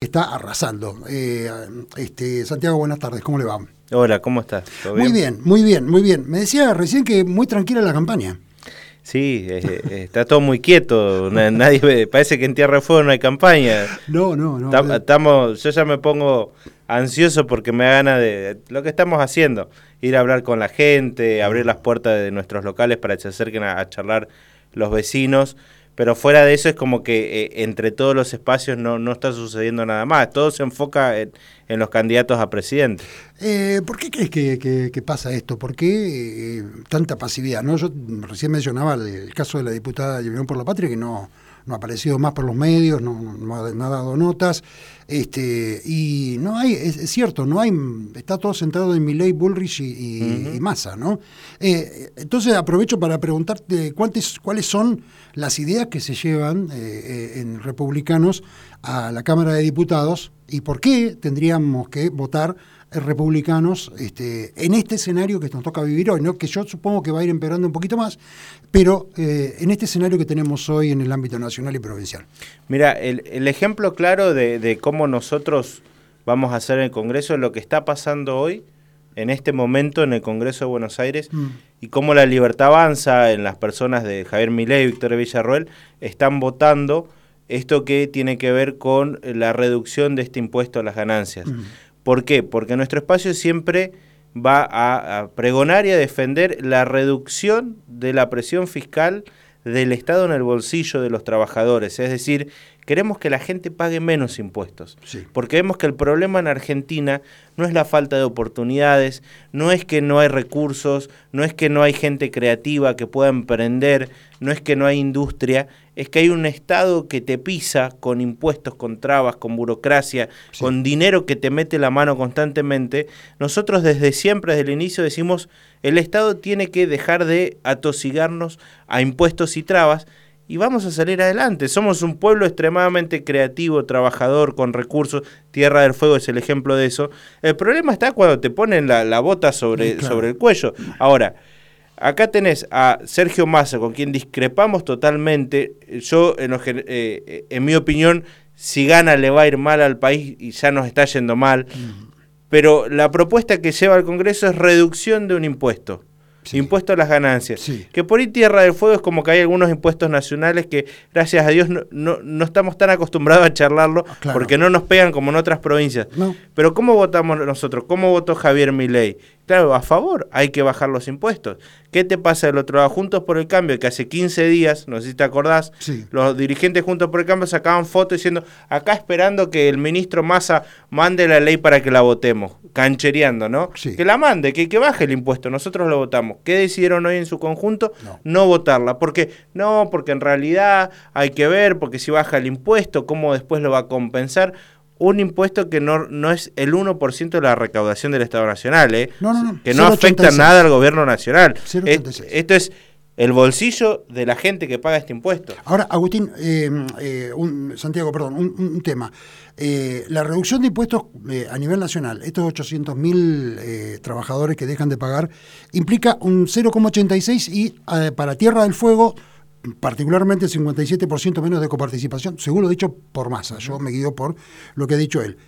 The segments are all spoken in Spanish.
está arrasando. Santiago, buenas tardes, ¿cómo le va? Hola, ¿cómo estás? ¿Todo bien? Muy bien. Me decía recién que muy tranquila la campaña. Sí, está todo muy quieto, nadie ve, parece que en Tierra del Fuego no hay campaña. No. Yo ya me pongo ansioso porque me da ganas de lo que estamos haciendo, ir a hablar con la gente, abrir las puertas de nuestros locales para que se acerquen a charlar los vecinos, pero fuera de eso es como que entre todos los espacios no está sucediendo nada más, todo se enfoca en los candidatos a presidente. ¿Por qué crees que pasa esto? ¿Por qué tanta pasividad? ¿No? Yo recién mencionaba el caso de la diputada de Unión por la Patria, que no ha aparecido más por los medios, no ha dado notas, y no hay, es cierto, no hay, está todo centrado en Milei, Bullrich y Massa, ¿no? Entonces aprovecho para preguntarte cuáles son las ideas que se llevan en republicanos a la Cámara de Diputados y por qué tendríamos que votar republicanos en este escenario que nos toca vivir hoy, ¿no? Que yo supongo que va a ir empeorando un poquito más, pero en este escenario que tenemos hoy en el ámbito nacional y provincial. Mira, el ejemplo claro de cómo nosotros vamos a hacer en el Congreso es lo que está pasando hoy, en este momento en el Congreso de Buenos Aires, y cómo la Libertad Avanza en las personas de Javier Milei y Victoria Villarroel están votando esto que tiene que ver con la reducción de este impuesto a las ganancias. ¿Por qué? Porque nuestro espacio siempre va a pregonar y a defender la reducción de la presión fiscal del Estado en el bolsillo de los trabajadores. Es decir, queremos que la gente pague menos impuestos. Sí. Porque vemos que el problema en Argentina no es la falta de oportunidades, no es que no hay recursos, no es que no hay gente creativa que pueda emprender, no es que no hay industria, es que hay un Estado que te pisa con impuestos, con trabas, con burocracia, sí, con dinero que te mete la mano constantemente. Nosotros desde siempre, desde el inicio, decimos el Estado tiene que dejar de atosigarnos a impuestos y trabas y vamos a salir adelante. Somos un pueblo extremadamente creativo, trabajador, con recursos. Tierra del Fuego es el ejemplo de eso. El problema está cuando te ponen la bota sobre el cuello. Ahora, acá tenés a Sergio Massa, con quien discrepamos totalmente. Yo, en mi opinión, si gana le va a ir mal al país y ya nos está yendo mal. Pero la propuesta que lleva al Congreso es reducción de un impuesto. Sí. Impuesto a las ganancias. Sí. Que por ahí Tierra del Fuego es como que hay algunos impuestos nacionales que, gracias a Dios, no estamos tan acostumbrados a charlarlo, claro, porque no nos pegan como en otras provincias. No. Pero ¿cómo votamos nosotros? ¿Cómo votó Javier Milei? Claro, a favor, hay que bajar los impuestos. ¿Qué te pasa del otro lado? Juntos por el Cambio, que hace 15 días, no sé si te acordás, sí, los dirigentes Juntos por el Cambio sacaban fotos diciendo, acá esperando que el ministro Massa mande la ley para que la votemos, canchereando, ¿no? Sí. Que la mande, que baje el impuesto, nosotros lo votamos. ¿Qué decidieron hoy en su conjunto? No votarla. ¿Por qué? No, porque en realidad hay que ver, porque si baja el impuesto, ¿cómo después lo va a compensar? Un impuesto que no es el 1% de la recaudación del Estado Nacional, que no afecta nada al gobierno nacional. Esto es el bolsillo de la gente que paga este impuesto. Ahora, Agustín, Santiago, perdón, un tema. La reducción de impuestos a nivel nacional, estos 800.000 trabajadores que dejan de pagar, implica un 0,86 y para Tierra del Fuego, particularmente el 57% menos de coparticipación, según lo dicho por Massa. Yo me guío por lo que ha dicho él.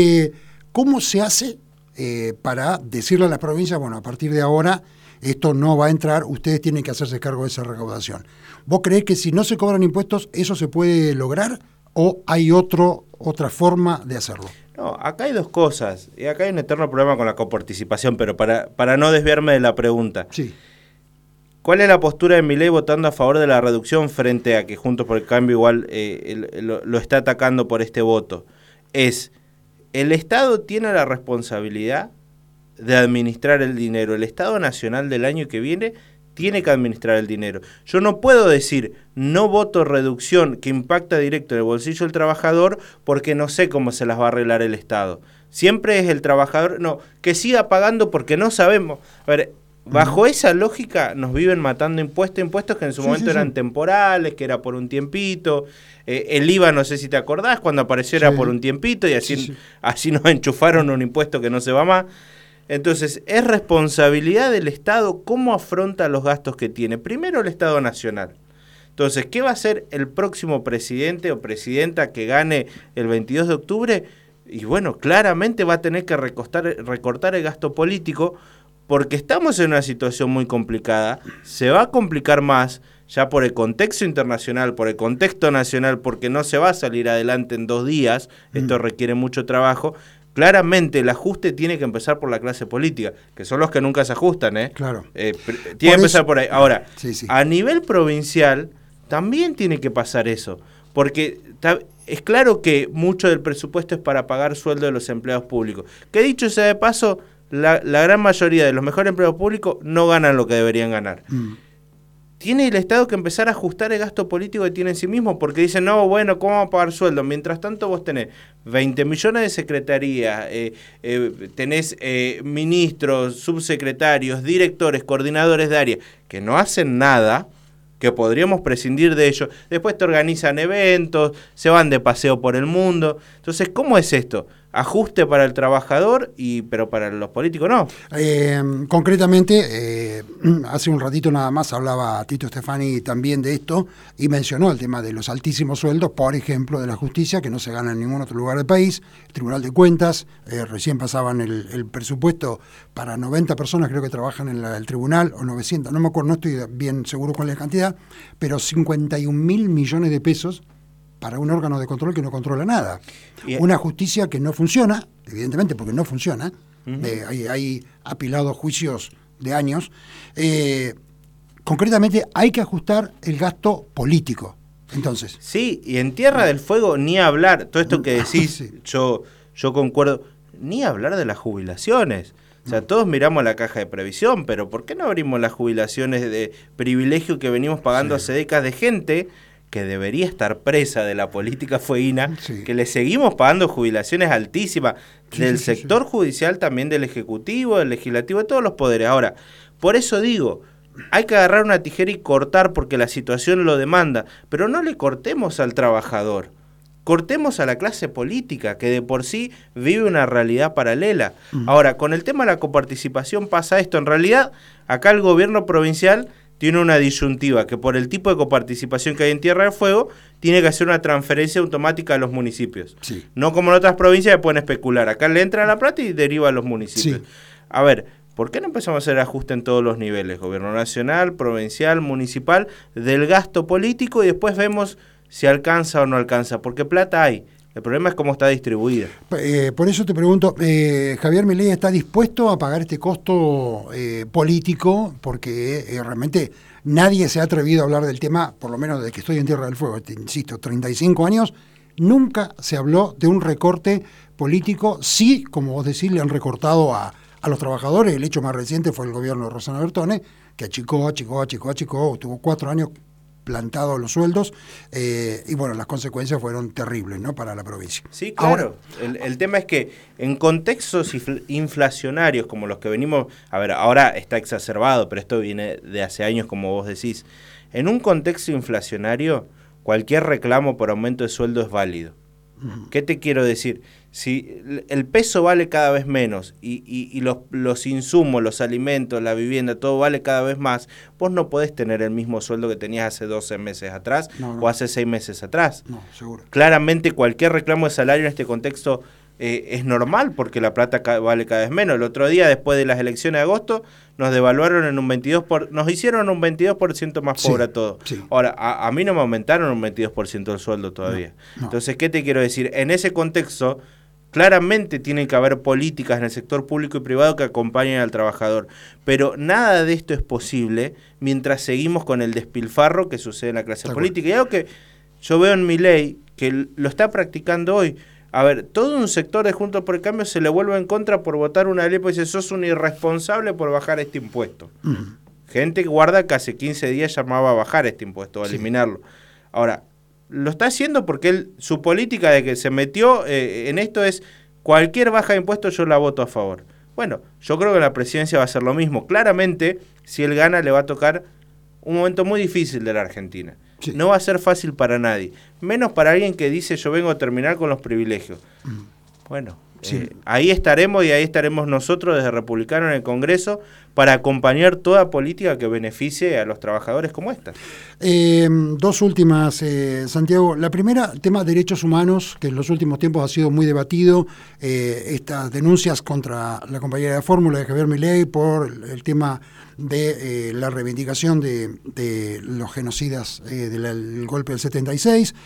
¿Cómo se hace para decirle a las provincias, bueno, a partir de ahora esto no va a entrar, ustedes tienen que hacerse cargo de esa recaudación? ¿Vos creés que si no se cobran impuestos eso se puede lograr o hay otra forma de hacerlo? No, acá hay dos cosas, y acá hay un eterno problema con la coparticipación, pero para no desviarme de la pregunta. Sí. ¿Cuál es la postura de Milei votando a favor de la reducción frente a que Juntos por el Cambio igual lo está atacando por este voto? Es, el Estado tiene la responsabilidad de administrar el dinero. El Estado Nacional del año que viene tiene que administrar el dinero. Yo no puedo decir, no voto reducción que impacta directo en el bolsillo del trabajador porque no sé cómo se las va a arreglar el Estado. Siempre es el trabajador, no, que siga pagando porque no sabemos. A ver, bajo esa lógica nos viven matando impuestos que en su momento eran temporales, que era por un tiempito. El IVA, no sé si te acordás, cuando apareció era por un tiempito y así nos enchufaron un impuesto que no se va más. Entonces, es responsabilidad del Estado cómo afronta los gastos que tiene. Primero el Estado Nacional. Entonces, ¿qué va a hacer el próximo presidente o presidenta que gane el 22 de octubre? Y bueno, claramente va a tener que recortar el gasto político, porque estamos en una situación muy complicada, se va a complicar más, ya por el contexto internacional, por el contexto nacional, porque no se va a salir adelante en 2 días, esto requiere mucho trabajo. Claramente el ajuste tiene que empezar por la clase política, que son los que nunca se ajustan, ¿eh? Claro. Tiene que empezar por ahí. Ahora, sí. A nivel provincial también tiene que pasar eso, porque es claro que mucho del presupuesto es para pagar sueldo de los empleados públicos, que dicho sea de paso, la gran mayoría de los mejores empleados públicos no ganan lo que deberían ganar. Tiene el Estado que empezar a ajustar el gasto político que tiene en sí mismo, porque dicen, no, bueno, ¿cómo vamos a pagar sueldo? Mientras tanto vos tenés 20 millones de secretarías, tenés ministros, subsecretarios, directores, coordinadores de área, que no hacen nada, que podríamos prescindir de ellos. Después te organizan eventos, se van de paseo por el mundo. Entonces, ¿cómo es esto? Ajuste para el trabajador, pero para los políticos no. Concretamente, hace un ratito nada más hablaba Tito Stefani también de esto y mencionó el tema de los altísimos sueldos, por ejemplo, de la justicia, que no se gana en ningún otro lugar del país, el Tribunal de Cuentas, recién pasaban el presupuesto para 90 personas, creo que trabajan en el tribunal, o 900, no me acuerdo, no estoy bien seguro cuál es la cantidad, pero 51.000 millones de pesos para un órgano de control que no controla nada. Una justicia que no funciona, evidentemente porque no funciona, hay apilados juicios de años. Concretamente hay que ajustar el gasto político. Entonces. Sí, y en Tierra del Fuego ni hablar, todo esto que decís, sí. yo concuerdo, ni hablar de las jubilaciones. O sea, todos miramos la caja de previsión, pero ¿por qué no abrimos las jubilaciones de privilegio que venimos pagando hace décadas de gente que debería estar presa de la política fueguina, que le seguimos pagando jubilaciones altísimas del sector judicial, también del Ejecutivo, del Legislativo, de todos los poderes? Ahora, por eso digo, hay que agarrar una tijera y cortar porque la situación lo demanda, pero no le cortemos al trabajador, cortemos a la clase política, que de por sí vive una realidad paralela. Ahora, con el tema de la coparticipación pasa esto, en realidad, acá el gobierno provincial tiene una disyuntiva, que por el tipo de coparticipación que hay en Tierra del Fuego, tiene que hacer una transferencia automática a los municipios. Sí. No como en otras provincias que pueden especular. Acá le entra la plata y deriva a los municipios. Sí. A ver, ¿por qué no empezamos a hacer ajuste en todos los niveles? Gobierno nacional, provincial, municipal, del gasto político, y después vemos si alcanza o no alcanza, porque plata hay. El problema es cómo está distribuida. Por eso te pregunto, ¿Javier Milei está dispuesto a pagar este costo político? Porque realmente nadie se ha atrevido a hablar del tema, por lo menos desde que estoy en Tierra del Fuego, insisto, 35 años, nunca se habló de un recorte político. Sí, como vos decís, le han recortado a los trabajadores. El hecho más reciente fue el gobierno de Rosana Bertone, que achicó, tuvo 4 años plantados los sueldos, y bueno, las consecuencias fueron terribles, ¿no?, para la provincia. Sí, claro. Ahora, el tema es que en contextos inflacionarios como los que venimos, a ver, ahora está exacerbado, pero esto viene de hace años, como vos decís, en un contexto inflacionario, cualquier reclamo por aumento de sueldo es válido. ¿Qué te quiero decir? Si el peso vale cada vez menos y los insumos, los alimentos, la vivienda, todo vale cada vez más, vos no podés tener el mismo sueldo que tenías hace 12 meses atrás o hace 6 meses atrás. No, seguro. Claramente cualquier reclamo de salario en este contexto es normal, porque la plata vale cada vez menos. El otro día, después de las elecciones de agosto, nos devaluaron en un 22%, nos hicieron un 22% más pobre a todo. Sí. Ahora, a mí no me aumentaron un 22% el sueldo todavía. No. Entonces, ¿qué te quiero decir? En ese contexto, claramente tienen que haber políticas en el sector público y privado que acompañen al trabajador, pero nada de esto es posible mientras seguimos con el despilfarro que sucede en la clase política. Y algo que yo veo en Milei, que lo está practicando hoy. A ver, todo un sector de Juntos por el Cambio se le vuelve en contra por votar una ley, porque dice, sos un irresponsable por bajar este impuesto. Gente que guarda que hace 15 días llamaba a bajar este impuesto, a eliminarlo. Ahora, lo está haciendo porque su política de que se metió en esto es, cualquier baja de impuestos yo la voto a favor. Bueno, yo creo que la presidencia va a hacer lo mismo. Claramente, si él gana, le va a tocar un momento muy difícil de la Argentina. Sí. No va a ser fácil para nadie, menos para alguien que dice yo vengo a terminar con los privilegios. Bueno, Sí. Ahí estaremos y ahí estaremos nosotros desde Republicano en el Congreso para acompañar toda política que beneficie a los trabajadores como esta. Dos últimas, Santiago. La primera, tema de derechos humanos, que en los últimos tiempos ha sido muy debatido. Estas denuncias contra la compañera de fórmula de Javier Milei por el tema de la reivindicación de los genocidas del golpe del 76.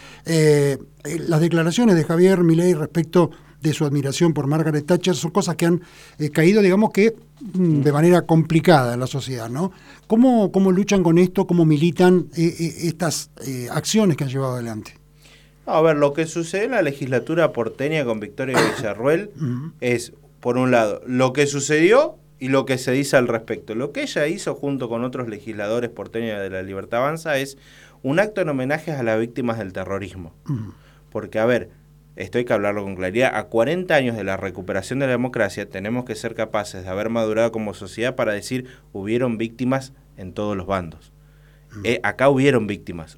Las declaraciones de Javier Milei respecto de su admiración por Margaret Thatcher son cosas que han caído, digamos que de manera complicada en la sociedad, ¿no? ¿Cómo luchan con esto? ¿Cómo militan estas acciones que han llevado adelante? A ver, lo que sucede en la legislatura porteña con Victoria Villarruel es, por un lado, lo que sucedió y lo que se dice al respecto. Lo que ella hizo junto con otros legisladores porteños de la Libertad Avanza es un acto en homenaje a las víctimas del terrorismo. Porque, a ver, esto hay que hablarlo con claridad, a 40 años de la recuperación de la democracia tenemos que ser capaces de haber madurado como sociedad para decir, hubieron víctimas en todos los bandos. Acá hubieron víctimas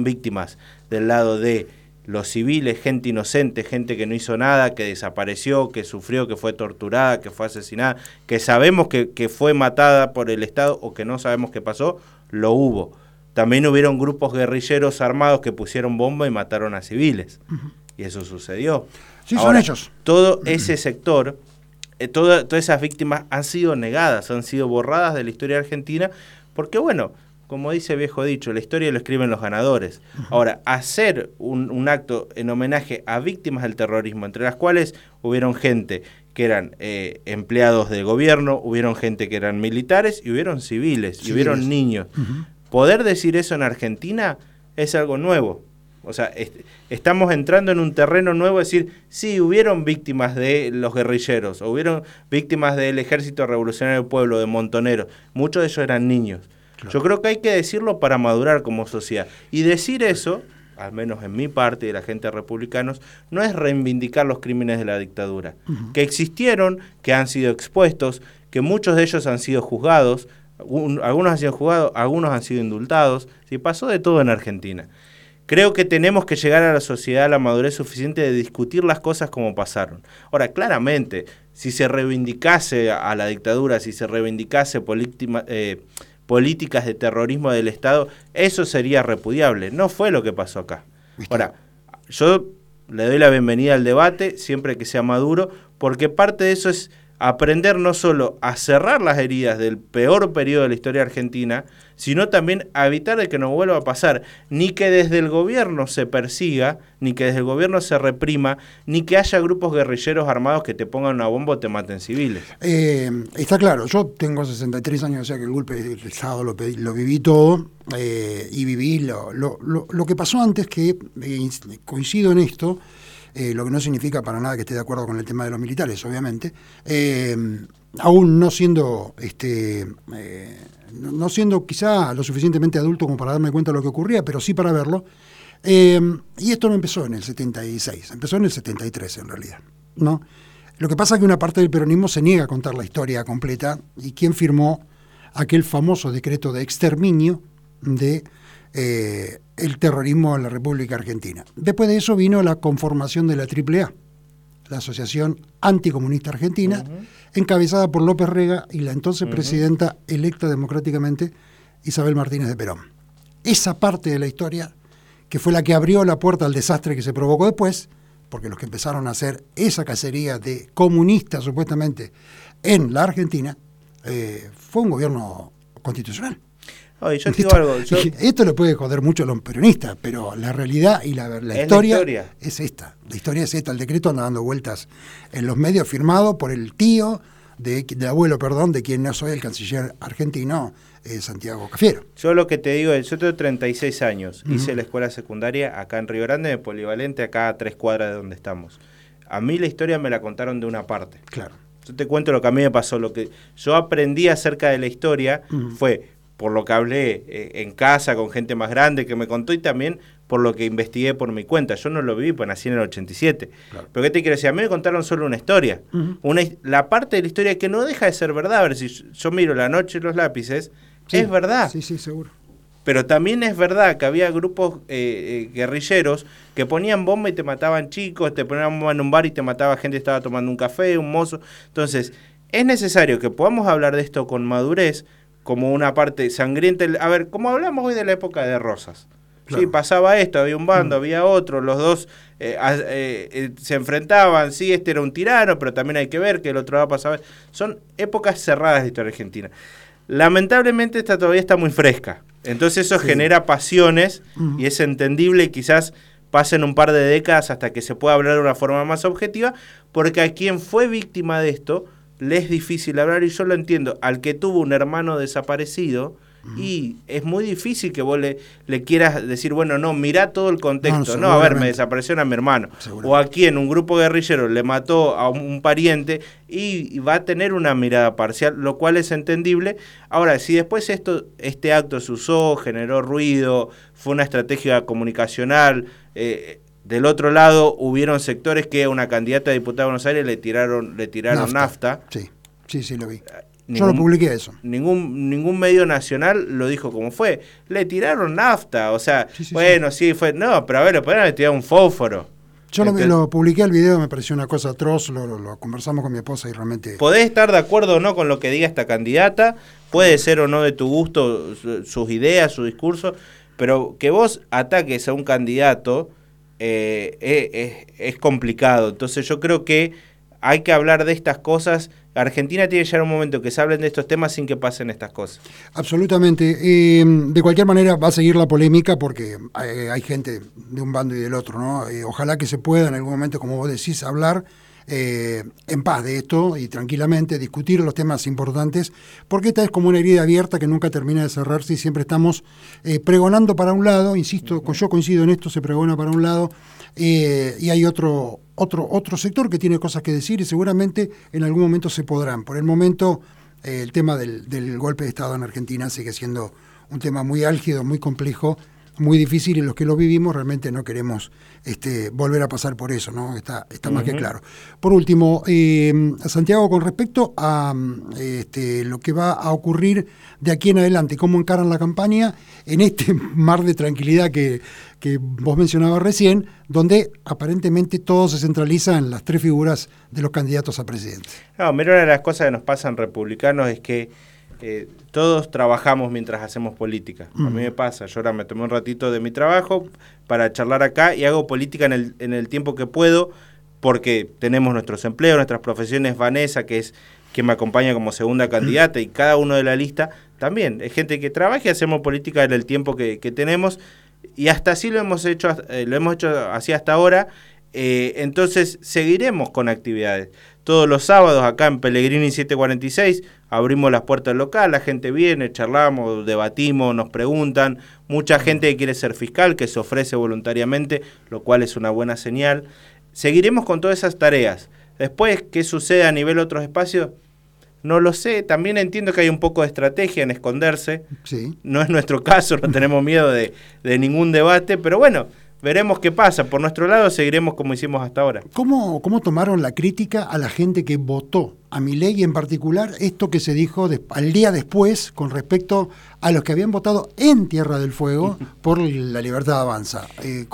del lado de los civiles, gente inocente, gente que no hizo nada, que desapareció, que sufrió, que fue torturada, que fue asesinada, que sabemos que fue matada por el Estado o que no sabemos qué pasó, lo hubo. También hubieron grupos guerrilleros armados que pusieron bomba y mataron a civiles. Y eso sucedió. Sí, ahora, son hechos. Todo ese sector, todas esas víctimas han sido negadas, han sido borradas de la historia argentina, porque bueno, como dice viejo dicho, la historia lo escriben los ganadores. Ahora, hacer un acto en homenaje a víctimas del terrorismo, entre las cuales hubieron gente que eran empleados del gobierno, hubieron gente que eran militares y hubieron civiles, y hubieron niños. Poder decir eso en Argentina es algo nuevo. O sea, estamos entrando en un terreno nuevo, decir, sí, hubieron víctimas de los guerrilleros, hubieron víctimas del Ejército Revolucionario del Pueblo, de Montoneros, muchos de ellos eran niños. Claro. Yo creo que hay que decirlo para madurar como sociedad. Y decir eso, al menos en mi parte de la gente de republicanos, no es reivindicar los crímenes de la dictadura, que existieron, que han sido expuestos, que muchos de ellos han sido juzgados, algunos han sido juzgados, algunos han sido indultados, ¿sí? Pasó de todo en Argentina. Creo que tenemos que llegar a la sociedad a la madurez suficiente de discutir las cosas como pasaron. Ahora, claramente, si se reivindicase a la dictadura, si se reivindicase políticas de terrorismo del Estado, eso sería repudiable. No fue lo que pasó acá. Ahora, yo le doy la bienvenida al debate, siempre que sea maduro, porque parte de eso es aprender no solo a cerrar las heridas del peor periodo de la historia argentina, sino también a evitar de que nos vuelva a pasar, ni que desde el gobierno se persiga, ni que desde el gobierno se reprima, ni que haya grupos guerrilleros armados que te pongan una bomba o te maten civiles. Está claro, yo tengo 63 años, o sea que el golpe del Estado lo viví todo, y viví lo que pasó antes, que coincido en esto. Lo que no significa para nada que esté de acuerdo con el tema de los militares, obviamente, aún no siendo no siendo quizá lo suficientemente adulto como para darme cuenta de lo que ocurría, pero sí para verlo. Y esto no empezó en el 76, empezó en el 73 en realidad, ¿no? Lo que pasa es que una parte del peronismo se niega a contar la historia completa, y quién firmó aquel famoso decreto de exterminio de el terrorismo en la República Argentina. Después de eso vino la conformación de la AAA, la Asociación Anticomunista Argentina, encabezada por López Rega y la entonces presidenta electa democráticamente Isabel Martínez de Perón. Esa parte de la historia, que fue la que abrió la puerta al desastre que se provocó después, porque los que empezaron a hacer esa cacería de comunistas supuestamente en la Argentina, fue un gobierno constitucional. Oye, yo digo algo. Esto le puede joder mucho a los peronistas, pero la realidad y la historia es esta. La historia es esta. El decreto anda dando vueltas en los medios, firmado por el tío del abuelo, de quien no soy, el canciller argentino, Santiago Cafiero. Yo lo que te digo es, yo tengo 36 años, hice la escuela secundaria acá en Río Grande, de Polivalente, acá a 3 cuadras de donde estamos. A mí la historia me la contaron de una parte. Claro. Yo te cuento lo que a mí me pasó. Lo que yo aprendí acerca de la historia fue por lo que hablé en casa con gente más grande que me contó, y también por lo que investigué por mi cuenta. Yo no lo viví, pues nací en el 87. Claro. Pero ¿qué te quiero decir? A mí me contaron solo una historia. La parte de la historia que no deja de ser verdad. A ver, si yo miro La noche y los lápices, sí, es verdad. Sí, seguro. Pero también es verdad que había grupos guerrilleros que ponían bomba y te mataban chicos, te ponían bomba en un bar y te mataba gente que estaba tomando un café, un mozo. Entonces, es necesario que podamos hablar de esto con madurez, como una parte sangrienta. A ver, como hablamos hoy de la época de Rosas. Claro. Sí, pasaba esto, había un bando, había otro, los dos se enfrentaban, sí, este era un tirano, pero también hay que ver que el otro lado pasaba. Son épocas cerradas de la historia argentina. Lamentablemente esta todavía está muy fresca, entonces eso genera pasiones y es entendible y quizás pasen un par de décadas hasta que se pueda hablar de una forma más objetiva, porque a quien fue víctima de esto le es difícil hablar, y yo lo entiendo, al que tuvo un hermano desaparecido, y es muy difícil que vos le quieras decir, bueno, no, mirá todo el contexto, no, a ver, me desapareció a mi hermano, o a quien un grupo guerrillero le mató a un pariente, y va a tener una mirada parcial, lo cual es entendible. Ahora, si después este acto se usó, generó ruido, fue una estrategia comunicacional, del otro lado hubieron sectores que a una candidata a diputada de Buenos Aires le tiraron nafta. Sí, lo vi. Yo lo publiqué eso. Ningún medio nacional lo dijo como fue. Le tiraron nafta, o sea, sí fue. No, pero a ver, le podrían haber tirado un fósforo. Yo lo publiqué el video, me pareció una cosa atroz, lo conversamos con mi esposa y realmente... Podés estar de acuerdo o no con lo que diga esta candidata, puede ser o no de tu gusto sus ideas, su discurso, pero que vos ataques a un candidato es complicado. Entonces yo creo que hay que hablar de estas cosas. Argentina tiene que llegar un momento que se hablen de estos temas sin que pasen estas cosas. Absolutamente. De cualquier manera va a seguir la polémica porque hay gente de un bando y del otro, ¿no? Ojalá que se pueda en algún momento, como vos decís, hablar en paz de esto y tranquilamente discutir los temas importantes, porque esta es como una herida abierta que nunca termina de cerrarse y siempre estamos pregonando para un lado, insisto, yo coincido en esto, se pregona para un lado, y hay otro sector que tiene cosas que decir y seguramente en algún momento se podrán. Por el momento, el tema del golpe de Estado en Argentina sigue siendo un tema muy álgido, muy complejo, muy difícil, y los que lo vivimos realmente no queremos volver a pasar por eso, ¿no? Está más que claro. Por último, Santiago, con respecto a lo que va a ocurrir de aquí en adelante, cómo encaran la campaña en este mar de tranquilidad que vos mencionabas recién, donde aparentemente todo se centraliza en las tres figuras de los candidatos a presidente. No, mira, una de las cosas que nos pasan republicanos es que todos trabajamos mientras hacemos política. A mí me pasa, yo ahora me tomé un ratito de mi trabajo para charlar acá y hago política en el tiempo que puedo, porque tenemos nuestros empleos, nuestras profesiones. Vanessa, que es quien me acompaña como segunda candidata, y cada uno de la lista también. Es gente que trabaja y hacemos política en el tiempo que tenemos, y hasta así lo hemos hecho así hasta ahora. Entonces seguiremos con actividades. Todos los sábados acá en Pellegrini 746 abrimos las puertas del local, la gente viene, charlamos, debatimos, nos preguntan. Mucha gente que quiere ser fiscal, que se ofrece voluntariamente, lo cual es una buena señal. Seguiremos con todas esas tareas. Después, ¿qué sucede a nivel de otros espacios? No lo sé. También entiendo que hay un poco de estrategia en esconderse. Sí. No es nuestro caso, no tenemos miedo de ningún debate, pero bueno, veremos qué pasa. Por nuestro lado seguiremos como hicimos hasta ahora. ¿Cómo tomaron la crítica a la gente que votó a Milei, y en particular esto que se dijo al día después con respecto a los que habían votado en Tierra del Fuego por La Libertad Avanza?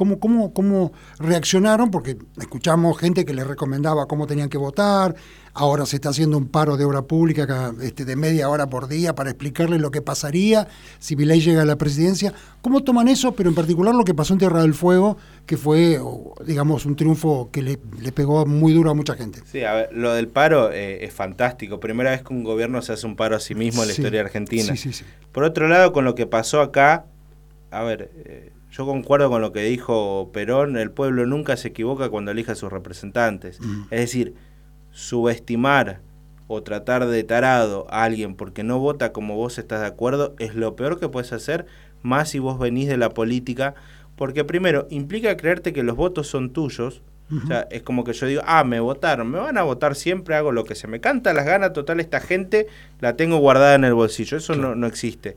¿Cómo reaccionaron? Porque escuchamos gente que les recomendaba cómo tenían que votar. Ahora se está haciendo un paro de obra pública de media hora por día para explicarles lo que pasaría si Milei llega a la presidencia. ¿Cómo toman eso? Pero en particular lo que pasó en Tierra del Fuego, que fue, digamos, un triunfo que le pegó muy duro a mucha gente. Sí, a ver, lo del paro es fantástico. Primera vez que un gobierno se hace un paro a sí mismo en la historia argentina. Sí. Por otro lado, con lo que pasó acá, a ver, yo concuerdo con lo que dijo Perón: el pueblo nunca se equivoca cuando elige a sus representantes. Es decir, subestimar o tratar de tarado a alguien porque no vota como vos estás de acuerdo es lo peor que puedes hacer, más si vos venís de la política, porque primero implica creerte que los votos son tuyos. O sea, es como que yo digo, me votaron, me van a votar siempre, hago lo que se me canta las ganas, total, esta gente la tengo guardada en el bolsillo. Eso no existe.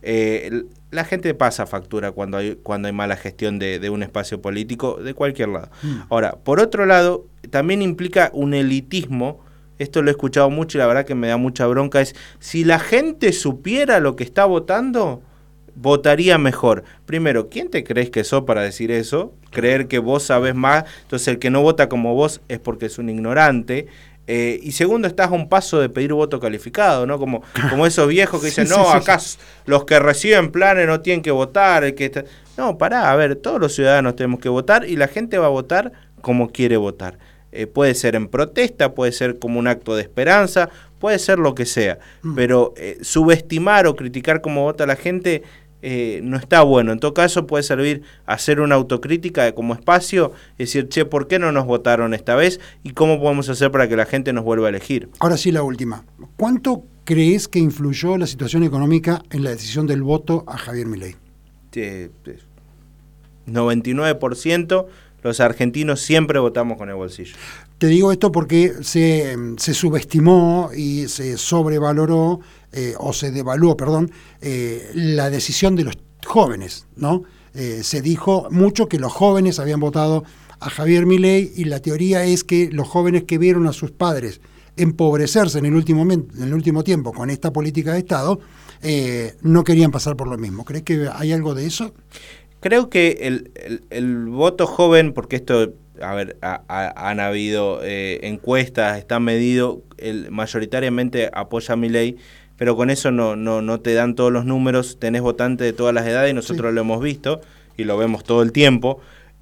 La gente pasa factura cuando hay mala gestión de un espacio político, de cualquier lado. Ahora, por otro lado, también implica un elitismo. Esto lo he escuchado mucho y la verdad que me da mucha bronca. Es, si la gente supiera lo que está votando, votaría mejor. Primero, ¿quién te crees que sos para decir eso? Creer que vos sabés más, entonces el que no vota como vos es porque es un ignorante. Y segundo, estás a un paso de pedir voto calificado, ¿no? Como esos viejos que dicen, acá los que reciben planes no tienen que votar. No, pará, a ver, todos los ciudadanos tenemos que votar y la gente va a votar como quiere votar. Puede ser en protesta, puede ser como un acto de esperanza, puede ser lo que sea, pero subestimar o criticar cómo vota la gente no está bueno. En todo caso puede servir hacer una autocrítica como espacio, decir, che, ¿por qué no nos votaron esta vez? ¿Y cómo podemos hacer para que la gente nos vuelva a elegir? Ahora sí, la última. ¿Cuánto crees que influyó la situación económica en la decisión del voto a Javier Milei? 99%. Los argentinos siempre votamos con el bolsillo. Te digo esto porque se subestimó y se sobrevaloró, o se devaluó, perdón, la decisión de los jóvenes, ¿no? Se dijo mucho que los jóvenes habían votado a Javier Milei y la teoría es que los jóvenes que vieron a sus padres empobrecerse en el último tiempo con esta política de Estado, no querían pasar por lo mismo. ¿Crees que hay algo de eso? Creo que el voto joven, porque esto, a ver, han habido encuestas, está medido, mayoritariamente apoya a Milei, pero con eso no te dan todos los números, tenés votantes de todas las edades y nosotros lo hemos visto y lo vemos todo el tiempo.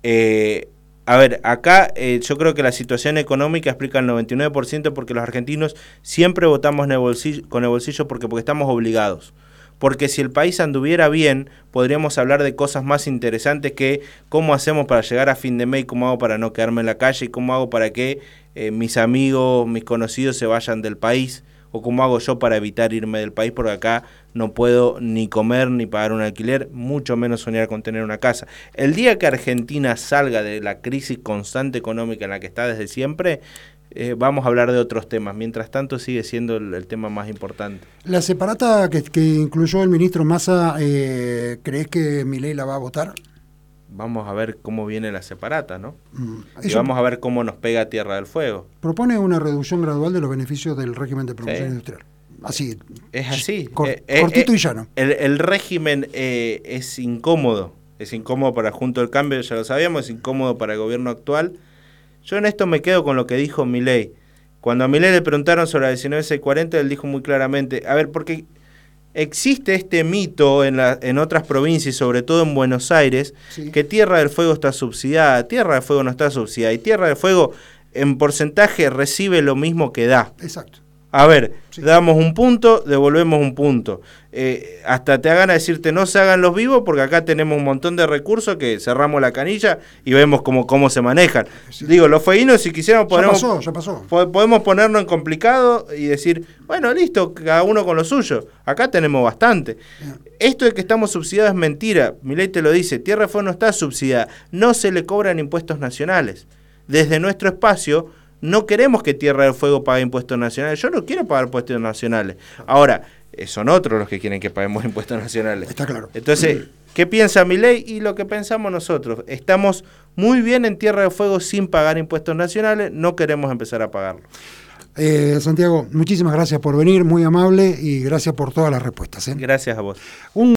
A ver, acá yo creo que la situación económica explica el 99% porque los argentinos siempre votamos con el bolsillo porque estamos obligados. Porque si el país anduviera bien, podríamos hablar de cosas más interesantes que cómo hacemos para llegar a fin de mes, cómo hago para no quedarme en la calle, y cómo hago para que mis amigos, mis conocidos se vayan del país, o cómo hago yo para evitar irme del país, porque acá no puedo ni comer ni pagar un alquiler, mucho menos soñar con tener una casa. El día que Argentina salga de la crisis constante económica en la que está desde siempre, vamos a hablar de otros temas. Mientras tanto sigue siendo el tema más importante. La separata que incluyó el ministro Massa, ¿crees que Milei la va a votar? Vamos a ver cómo viene la separata, ¿no? Y vamos a ver cómo nos pega Tierra del Fuego. Propone una reducción gradual de los beneficios del régimen de promoción industrial. Así. Es así. Cortito y llano. El régimen es incómodo. Es incómodo para Juntos del Cambio, ya lo sabíamos, es incómodo para el gobierno actual. Yo en esto me quedo con lo que dijo Milei. Cuando a Milei le preguntaron sobre la 19640, él dijo muy claramente, a ver, porque existe este mito en otras provincias, sobre todo en Buenos Aires, que Tierra del Fuego está subsidiada. Tierra del Fuego no está subsidiada, y Tierra del Fuego en porcentaje recibe lo mismo que da. Exacto. A ver, damos un punto, devolvemos un punto. Hasta te hagan a decirte no se hagan los vivos porque acá tenemos un montón de recursos que cerramos la canilla y vemos cómo se manejan. Sí. Digo, los fueguinos si quisiéramos ya pasó. Podemos ponernos en complicado y decir, bueno, listo, cada uno con lo suyo. Acá tenemos bastante. Esto de que estamos subsidiados es mentira. Milei te lo dice, Tierra del Fuego no está subsidiada. No se le cobran impuestos nacionales. Desde nuestro espacio no queremos que Tierra del Fuego pague impuestos nacionales. Yo no quiero pagar impuestos nacionales. Ahora, son otros los que quieren que paguemos impuestos nacionales. Está claro. Entonces, ¿qué piensa Milei? Y lo que pensamos nosotros. Estamos muy bien en Tierra del Fuego sin pagar impuestos nacionales. No queremos empezar a pagarlo. Santiago, muchísimas gracias por venir, muy amable, y gracias por todas las respuestas. Gracias a vos.